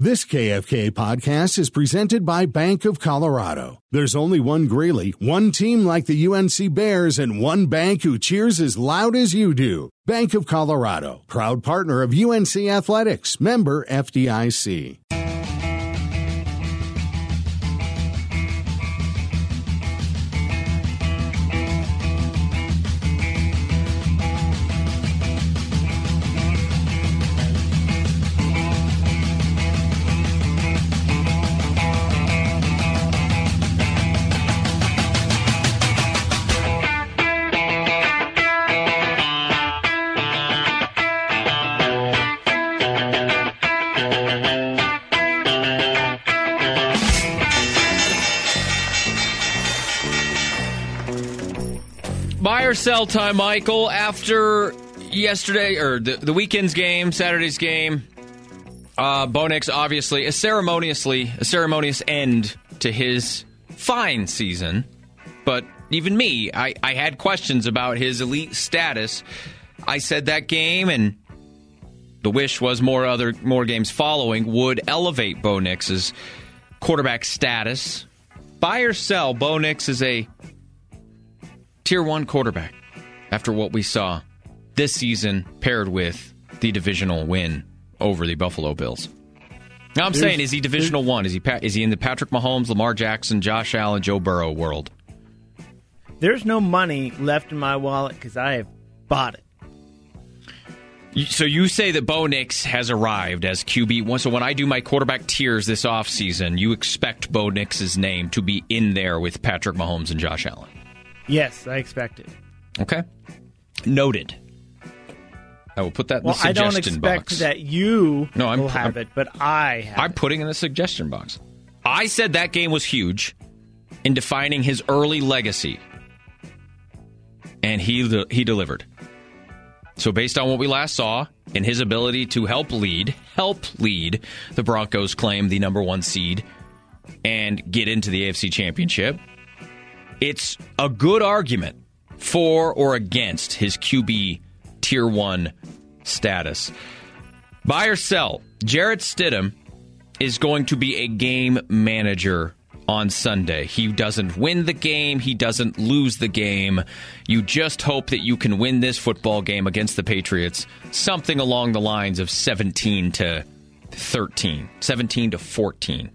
This KFK podcast is presented by Bank of Colorado. There's only one Greeley, one team like the UNC Bears, and one bank who cheers as loud as you do. Bank of Colorado, proud partner of UNC Athletics, member FDIC. Buy or sell time, Michael, after yesterday, or the weekend's game, Saturday's game. Bo Nix, obviously, a ceremonious end to his fine season. But even me, I had questions about his elite status. I said that game, and the wish was more games following would elevate Bo Nix's quarterback status. Buy or sell, Bo Nix is a Tier 1 quarterback after what we saw this season paired with the divisional win over the Buffalo Bills. Now I'm saying, is he divisional 1? Is he in the Patrick Mahomes, Lamar Jackson, Josh Allen, Joe Burrow world? There's no money left in my wallet because I have bought it. So you say that Bo Nix has arrived as QB1. So when I do my quarterback tiers this offseason, you expect Bo Nix's name to be in there with Patrick Mahomes and Josh Allen? Yes, I expect it. Okay. Noted. I will put that in the suggestion box. I don't expect that you will have it, but I have I'm putting it in the suggestion box. I said that game was huge in defining his early legacy. And he delivered. So based on what we last saw and his ability to help lead the Broncos claim the number 1 seed and get into the AFC Championship, it's a good argument for or against his QB Tier 1 status. Buy or sell, Jarrett Stidham is going to be a game manager on Sunday. He doesn't win the game. He doesn't lose the game. You just hope that you can win this football game against the Patriots, something along the lines of 17-13, 17-14.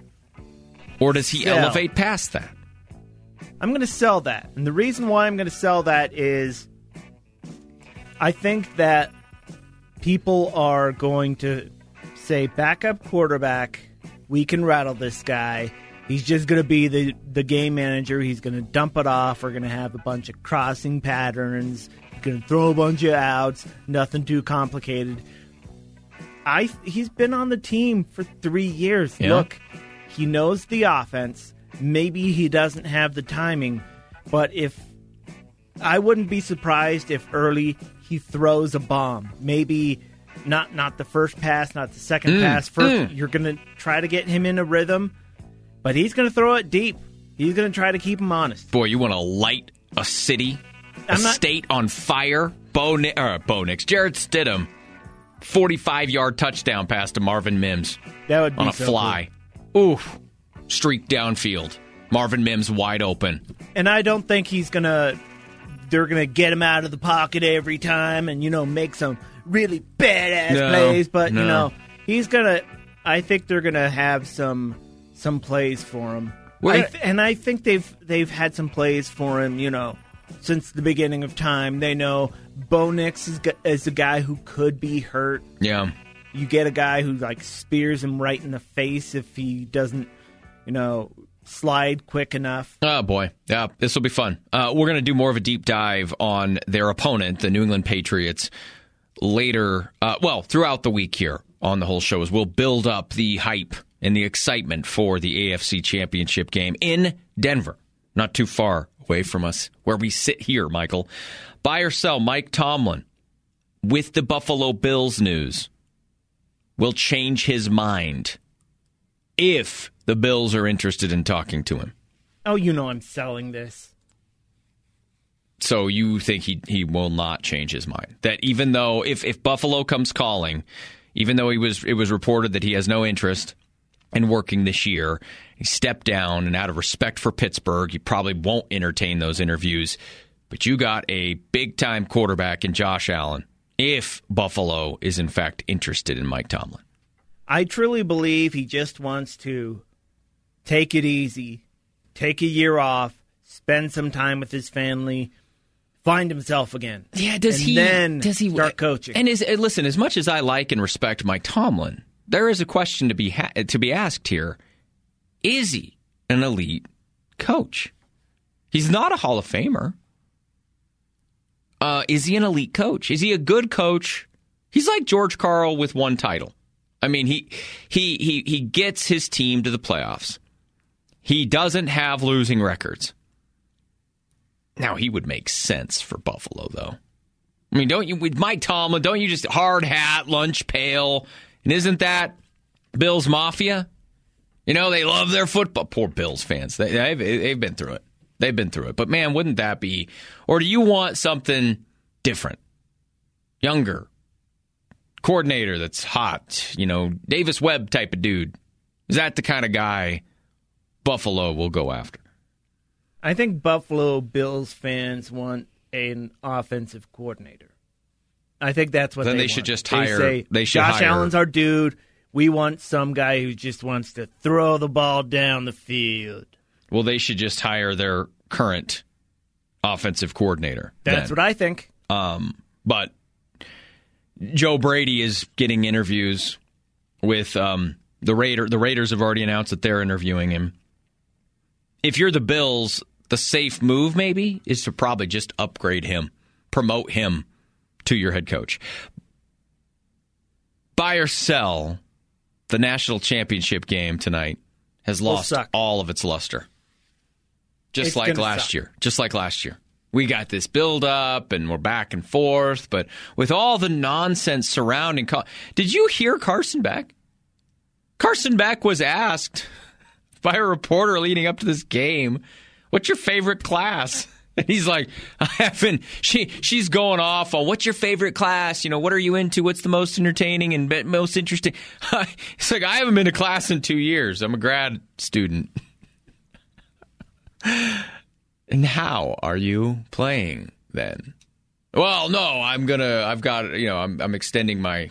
Or does he elevate past that? I'm going to sell that. And the reason why I'm going to sell that is I think that people are going to say, backup quarterback, we can rattle this guy. He's just going to be the game manager. He's going to dump it off. We're going to have a bunch of crossing patterns. He's going to throw a bunch of outs. Nothing too complicated. He's been on the team for 3 years. Yeah. Look, he knows the offense. Maybe he doesn't have the timing, but I wouldn't be surprised if early he throws a bomb. Maybe not the first pass, not the second pass. First, you're going to try to get him in a rhythm, but he's going to throw it deep. He's going to try to keep him honest. Boy, you want to light a city, state on fire? Bo Nix, Jarrett Stidham, 45-yard touchdown pass to Marvin Mims. That would be on a fly. Cool. Oof. Streak downfield. Marvin Mims wide open. And I don't think they're going to get him out of the pocket every time and, make some really badass plays. But, he's going to, I think they're going to have some plays for him. And I think they've had some plays for him, since the beginning of time. They know Bo Nix is a guy who could be hurt. Yeah. You get a guy who, spears him right in the face if he doesn't, slide quick enough. Oh, boy. Yeah, this will be fun. We're going to do more of a deep dive on their opponent, the New England Patriots, later, throughout the week here on the whole show, as we'll build up the hype and the excitement for the AFC Championship game in Denver, not too far away from us, where we sit here, Michael. Buy or sell, Mike Tomlin, with the Buffalo Bills news, will change his mind if the Bills are interested in talking to him. Oh, I'm selling this. So you think he will not change his mind? That even though if Buffalo comes calling, even though it was reported that he has no interest in working this year. He stepped down, and out of respect for Pittsburgh, he probably won't entertain those interviews. But you got a big-time quarterback in Josh Allen, if Buffalo is in fact interested in Mike Tomlin. I truly believe he just wants to take it easy, take a year off, spend some time with his family, find himself again. Yeah, does he start coaching? And listen, as much as I like and respect Mike Tomlin, there is a question to be asked here. Is he an elite coach? He's not a Hall of Famer. Is he an elite coach? Is he a good coach? He's like George Karl with one title. I mean, he gets his team to the playoffs. He doesn't have losing records. Now, he would make sense for Buffalo, though. I mean, don't you, with Mike Tomlin, don't you just hard hat, lunch pail, and isn't that Bills Mafia? You know, they love their football. Poor Bills fans. They've been through it. They've been through it. But, man, wouldn't that be, or do you want something different, younger, coordinator that's hot, Davis Webb type of dude? Is that the kind of guy Buffalo will go after? I think Buffalo Bills fans want an offensive coordinator. I think that's what then they should want. just hire. They say, Josh Allen's our dude. We want some guy who just wants to throw the ball down the field. Well, they should just hire their current offensive coordinator. That's what I think. But Joe Brady is getting interviews with the Raiders. The Raiders have already announced that they're interviewing him. If you're the Bills, the safe move maybe is to probably just upgrade him, promote him to your head coach. Buy or sell, the national championship game tonight has lost all of its luster. Just like last year. We got this build up and we're back and forth, but with all the nonsense surrounding did you hear Carson Beck? Carson Beck was asked by a reporter leading up to this game, what's your favorite class? And he's like, she's going off on what's your favorite class? What are you into? What's the most entertaining and most interesting? It's like, I haven't been to class in 2 years. I'm a grad student. And how are you playing then? Well, no, I'm extending my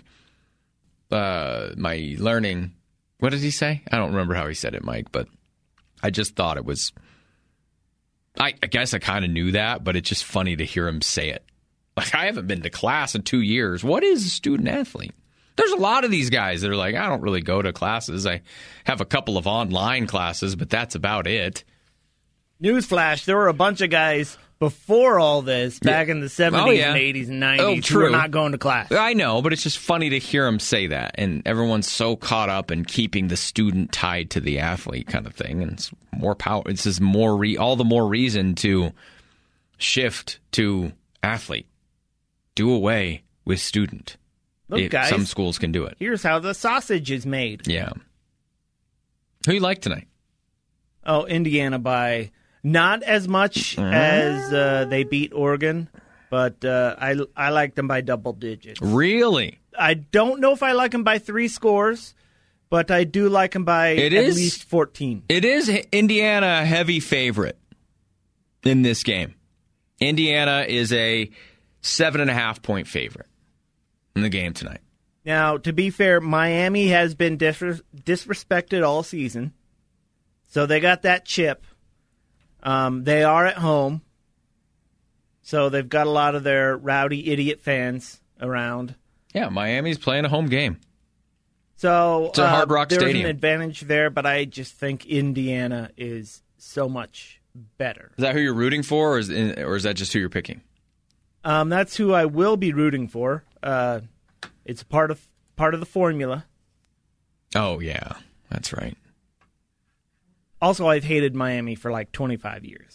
my learning. What did he say? I don't remember how he said it, Mike, but I just thought it was, I guess I kind of knew that, but it's just funny to hear him say it. Like, I haven't been to class in 2 years. What is a student athlete? There's a lot of these guys that are like, I don't really go to classes. I have a couple of online classes, but that's about it. Newsflash, there were a bunch of guys before all this, back in the 70s and 80s and 90s, who were not going to class. I know, but it's just funny to hear him say that. And everyone's so caught up in keeping the student tied to the athlete kind of thing. And it's more power. It's just all the more reason to shift to athlete. Do away with student. Look, guys, some schools can do it. Here's how the sausage is made. Yeah. Who you like tonight? Oh, Indiana by... Not as much as they beat Oregon, but I like them by double digits. Really? I don't know if I like them by 3 scores, but I do like them by at least 14. It is Indiana a heavy favorite in this game. Indiana is a 7.5-point favorite in the game tonight. Now, to be fair, Miami has been disrespected all season, so they got that chip. They are at home, so they've got a lot of their rowdy idiot fans around. Yeah, Miami's playing a home game. So it's a Hard Rock Stadium. There's an advantage there, but I just think Indiana is so much better. Is that who you're rooting for, or is that just who you're picking? That's who I will be rooting for. It's part of the formula. Oh, yeah, that's right. Also, I've hated Miami for like 25 years.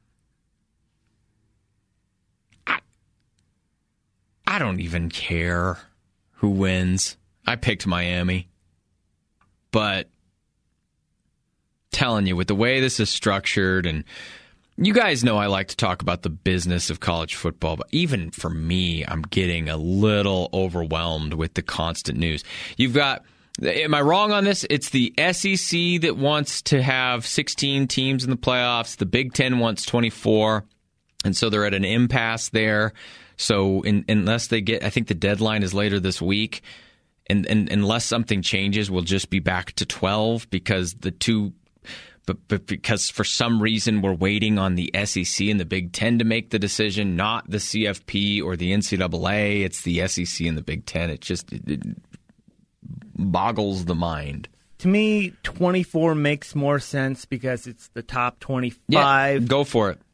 I don't even care who wins. I picked Miami. But telling you, with the way this is structured and You guys know I like to talk about the business of college football, but even for me, I'm getting a little overwhelmed with the constant news. You've got, am I wrong on this? It's the SEC that wants to have 16 teams in the playoffs. The Big Ten wants 24, and so they're at an impasse there. So unless they get, I think the deadline is later this week, and unless something changes, we'll just be back to 12 because the two. But because for some reason we're waiting on the SEC and the Big Ten to make the decision, not the CFP or the NCAA, it's the SEC and the Big Ten. It boggles the mind. To me, 24 makes more sense because it's the top 25. Yeah, go for it.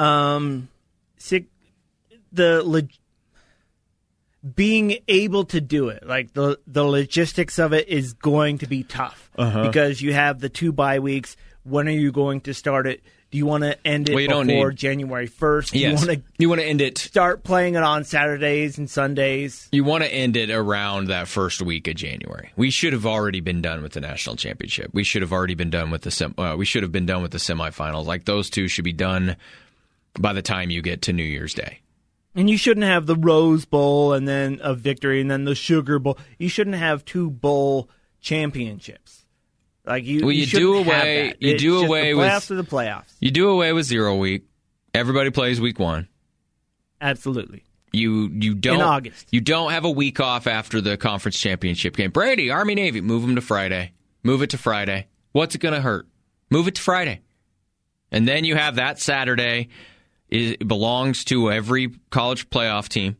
Being able to do it, like the logistics of it is going to be tough because you have the 2 bye weeks. When are you going to start it? Do you want to end it before January 1st? Yes. You want to end it. Start playing it on Saturdays and Sundays. You want to end it around that first week of January. We should have already been done with the national championship. We should have already been done with the semifinals. Like those two should be done by the time you get to New Year's Day. And you shouldn't have the Rose Bowl and then a victory and then the Sugar Bowl. You shouldn't have 2 bowl championships. Like you do away. Have that. You do away with playoffs to the playoffs. You do away with 0 week. Everybody plays week 1. Absolutely. You don't in August. You don't have a week off after the conference championship game. Brady, Army, Navy, move them to Friday. Move it to Friday. What's it going to hurt? Move it to Friday, and then you have that Saturday. It belongs to every college playoff team.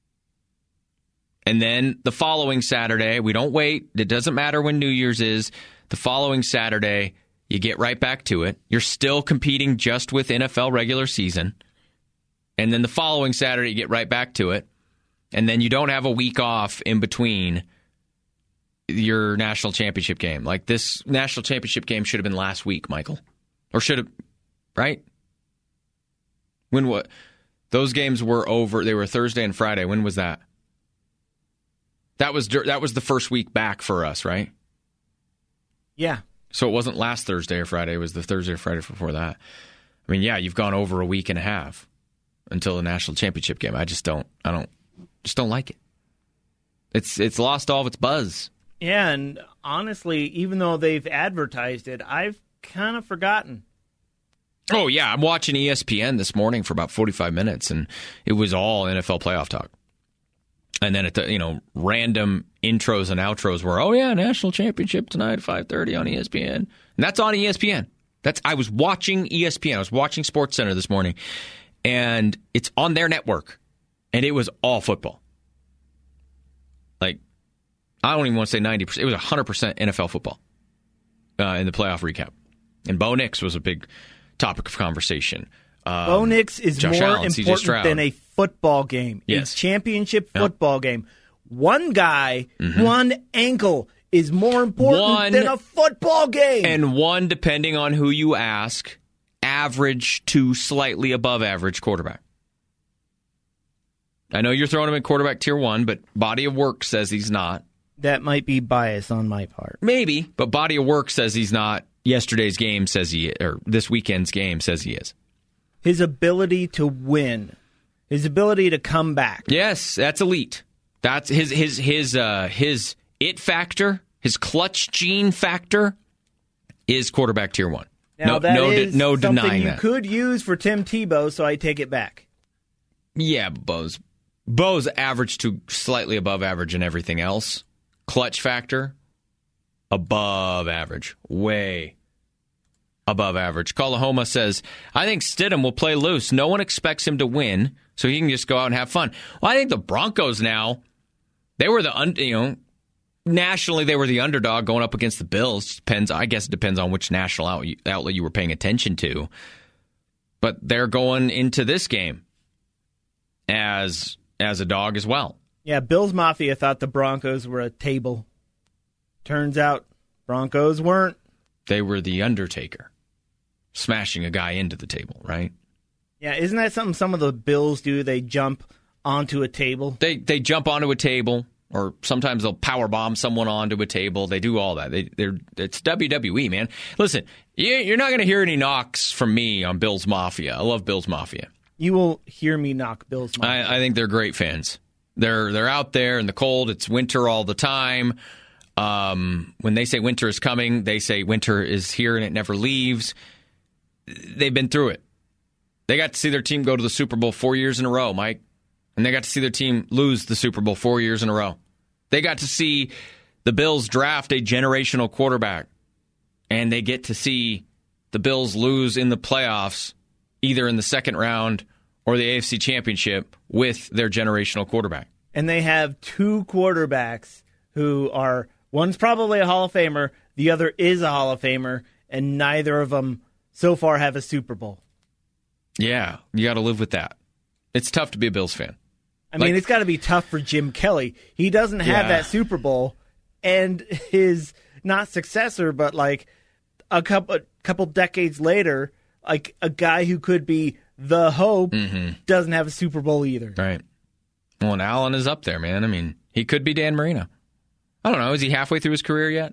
And then the following Saturday, we don't wait. It doesn't matter when New Year's is. The following Saturday, you get right back to it. You're still competing just with NFL regular season. And then the following Saturday, you get right back to it. And then you don't have a week off in between your national championship game. Like this national championship game should have been last week, Michael. Or should have, right? When what? Those games were over. They were Thursday and Friday. When was that? That was the first week back for us, right? Yeah. So it wasn't last Thursday or Friday. It was the Thursday or Friday before that. I mean, yeah, you've gone over a week and a half until the national championship game. I don't like it. It's lost all of its buzz. Yeah, and honestly, even though they've advertised it, I've kind of forgotten. Oh, yeah. I'm watching ESPN this morning for about 45 minutes, and it was all NFL playoff talk. And then at the random intros and outros were, oh yeah, national championship tonight at 5:30 on ESPN, and that's on ESPN. I was watching ESPN. I was watching SportsCenter this morning, and it's on their network, and it was all football. Like I don't even want to say 90%. It was 100% NFL football in the playoff recap, and Bo Nix was a big topic of conversation. Bo Nix is Josh more Allen, important than a football game. Yes. A championship football game. One guy, one ankle is more important than a football game. And one, depending on who you ask, average to slightly above average quarterback. I know you're throwing him in quarterback tier 1, but body of work says he's not. That might be bias on my part. Maybe, but body of work says he's not. Yesterday's game says he is, or this weekend's game says he is. His ability to win, his ability to come back. Yes, that's elite. That's his it factor, his clutch gene factor is quarterback tier 1. Now is no something denying you that. Could use for Tim Tebow, so I take it back. Yeah, Bo's average to slightly above average in everything else. Clutch factor, above average, way above average. Kalahoma says, I think Stidham will play loose. No one expects him to win, so he can just go out and have fun. Well, I think the Broncos now, they were nationally they were the underdog going up against the Bills. I guess it depends on which national outlet you were paying attention to. But they're going into this game as a dog as well. Yeah, Bills Mafia thought the Broncos were a table. Turns out Broncos weren't. They were the Undertaker, smashing a guy into the table, right? Yeah, isn't that something some of the Bills do? They jump onto a table. They jump onto a table. or sometimes they'll power bomb someone onto a table. They do all that. It's WWE, man. Listen, you're not going to hear any knocks from me on Bills Mafia. I love Bills Mafia. You will hear me knock Bills Mafia. I think they're great fans. They're out there in the cold. It's winter all the time. When they say winter is coming, they say winter is here and it never leaves. They've been through it. They got to see their team go to the Super Bowl 4 years in a row, Mike. And they got to see their team lose the Super Bowl 4 years in a row. They got to see the Bills draft a generational quarterback. And they get to see the Bills lose in the playoffs, either in the second round or the AFC Championship with their generational quarterback. And they have two quarterbacks who are, one's probably a Hall of Famer, the other is a Hall of Famer, and neither of them so far have a Super Bowl. Yeah, you got to live with that. It's tough to be a Bills fan. I mean, it's got to be tough for Jim Kelly. He doesn't have that Super Bowl, and his, not successor, but like a couple decades later, like a guy who could be the hope doesn't have a Super Bowl either. Right. Well, and Allen is up there, man. I mean, he could be Dan Marino. I don't know. Is he halfway through his career yet?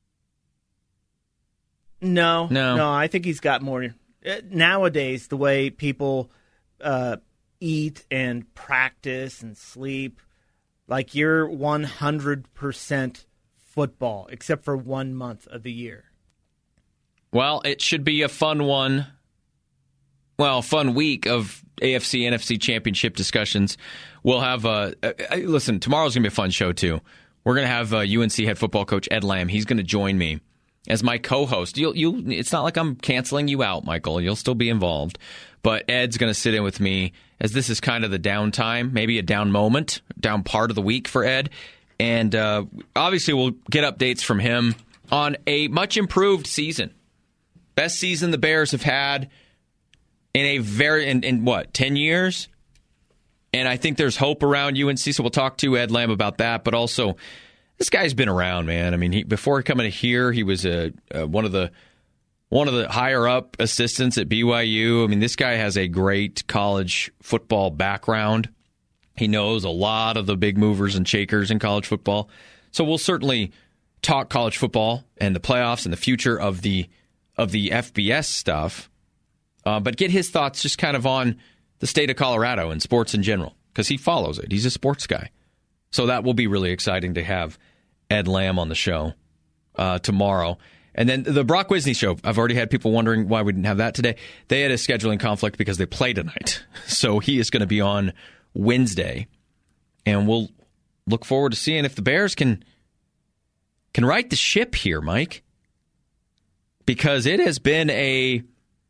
No. I think he's got more. Nowadays, the way people eat and practice and sleep, like you're 100% football, except for 1 month of the year. Well, it should be a fun one. Well, fun week of AFC, NFC championship discussions. We'll have listen, tomorrow's going to be a fun show, too. We're going to have UNC head football coach Ed Lamb. He's going to join me as my co-host. It's not like I'm canceling you out, Michael. You'll still be involved. But Ed's going to sit in with me as this is kind of the downtime, maybe a down moment, down part of the week for Ed. And obviously we'll get updates from him on a much improved season. Best season the Bears have had in in 10 years? And I think there's hope around UNC, so we'll talk to Ed Lamb about that. But also, this guy's been around, man. I mean, before coming here, he was one of the higher up assistants at BYU. I mean, this guy has a great college football background. He knows a lot of the big movers and shakers in college football. So we'll certainly talk college football and the playoffs and the future of the FBS stuff. But get his thoughts just kind of on the state of Colorado and sports in general, because he follows it. He's a sports guy. So that will be really exciting to have Ed Lamb on the show tomorrow. And then the Brock Wisney show, I've already had people wondering why we didn't have that today. They had a scheduling conflict because they play tonight. So he is going to be on Wednesday. And we'll look forward to seeing if the Bears can right the ship here, Mike. Because it has been a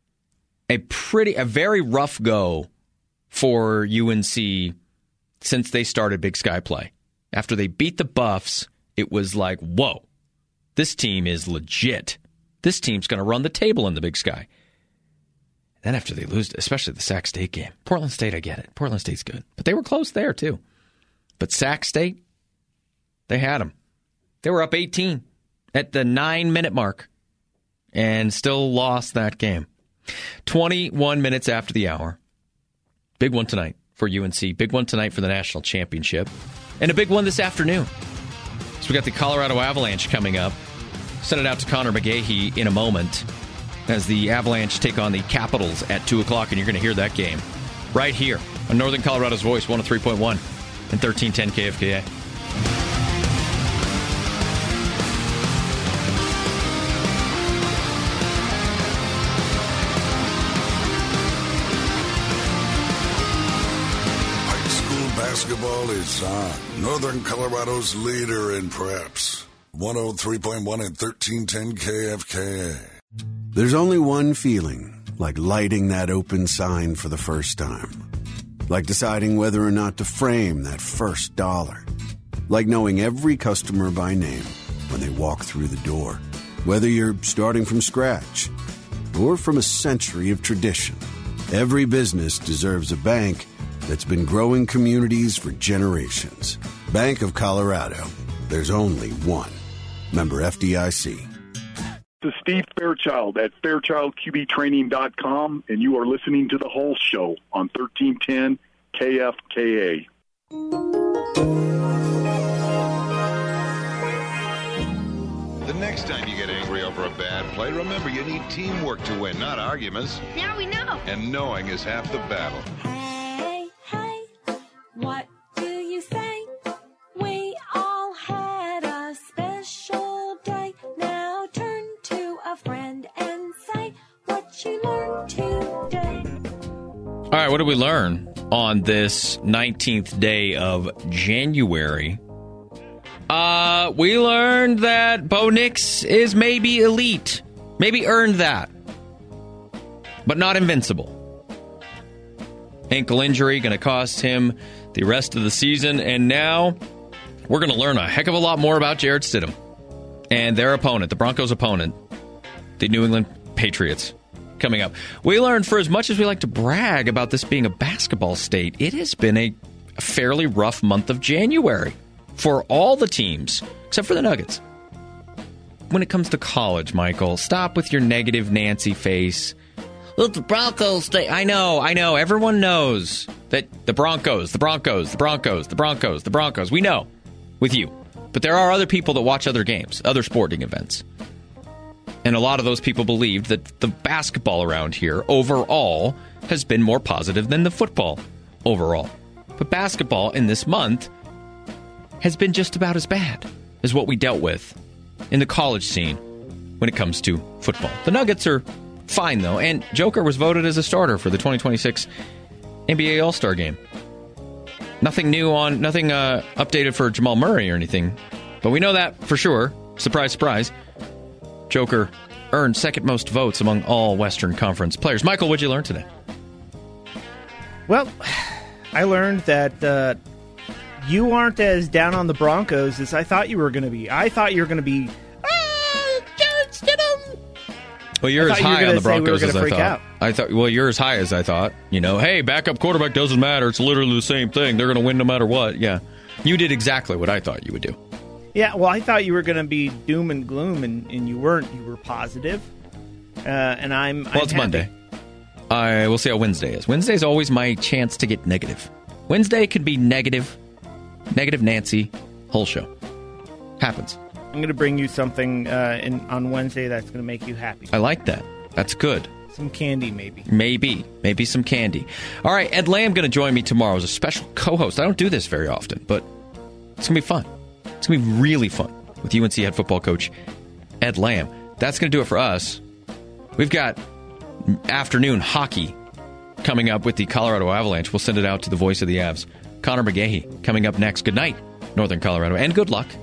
very rough go for UNC since they started Big Sky play. After they beat the Buffs, it was like, whoa, this team is legit. This team's going to run the table in the Big Sky. Then after they lose, especially the Sac State game. Portland State, I get it. Portland State's good. But they were close there, too. But Sac State, they had them. They were up 18 at the 9-minute mark and still lost that game. 21 minutes after the hour. Big one tonight for UNC. Big one tonight for the national championship. And a big one this afternoon. So we got the Colorado Avalanche coming up. Send it out to Connor McGahey in a moment as the Avalanche take on the Capitals at 2 o'clock, and you're going to hear that game right here on Northern Colorado's Voice, 103.1 and 1310 KFKA. Basketball is on. Northern Colorado's leader in preps. 103.1 and 1310 KFKA. There's only one feeling like lighting that open sign for the first time. Like deciding whether or not to frame that first dollar. Like knowing every customer by name when they walk through the door. Whether you're starting from scratch or from a century of tradition. Every business deserves a bank that's been growing communities for generations. Bank of Colorado. There's only one. Member FDIC. This is Steve Fairchild at FairchildQBTraining.com, and you are listening to The Whole Show on 1310 KFKA. Next time you get angry over a bad play, remember you need teamwork to win, not arguments. Now we know. And knowing is half the battle. Hey, hey, what do you say? We all had a special day. Now turn to a friend and say what you learned today. All right, what did we learn on this 19th day of January? We learned that Bo Nix is maybe elite. Maybe earned that. But not invincible. Ankle injury going to cost him the rest of the season. And now we're going to learn a heck of a lot more about Jarrett Stidham and their opponent, the Broncos' opponent, the New England Patriots, coming up. We learned, for as much as we like to brag about this being a basketball state, it has been a fairly rough month of January for all the teams, except for the Nuggets. When it comes to college, Michael, stop with your negative Nancy face. Look, the Broncos, I know. Everyone knows that the Broncos. We know with you. But there are other people that watch other games, other sporting events. And a lot of those people believed that the basketball around here overall has been more positive than the football overall. But basketball in this month has been just about as bad as what we dealt with in the college scene when it comes to football. The Nuggets are fine, though, and Joker was voted as a starter for the 2026 NBA All-Star Game. Nothing updated for Jamal Murray or anything, but we know that for sure. Surprise, surprise. Joker earned second most votes among all Western Conference players. Michael, what'd you learn today? Well, I learned that you aren't as down on the Broncos as I thought you were going to be. I thought you were going to be, Jarrett Stidham. Well, you're as high on the Broncos as I thought. Out. Well, you're as high as I thought. Hey, backup quarterback doesn't matter. It's literally the same thing. They're going to win no matter what. Yeah. You did exactly what I thought you would do. Yeah, well, I thought you were going to be doom and gloom, and you weren't. You were positive. And I'm it's happy. Monday. We'll see how Wednesday is. Wednesday's always my chance to get negative. Wednesday could be negative Nancy, whole show. Happens. I'm going to bring you something on Wednesday that's going to make you happy. I like that. That's good. Some candy, maybe. Maybe some candy. All right, Ed Lamb going to join me tomorrow as a special co-host. I don't do this very often, but it's going to be fun. It's going to be really fun with UNC head football coach Ed Lamb. That's going to do it for us. We've got afternoon hockey coming up with the Colorado Avalanche. We'll send it out to the voice of the Avs, Connor McGahey, coming up next. Good night, Northern Colorado, and good luck.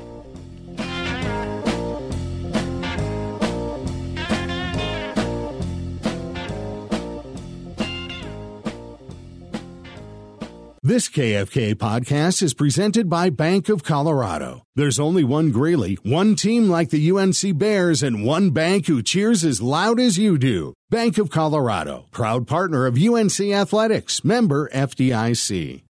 This KFK podcast is presented by Bank of Colorado. There's only one Greeley, one team like the UNC Bears, and one bank who cheers as loud as you do. Bank of Colorado, proud partner of UNC Athletics, member FDIC.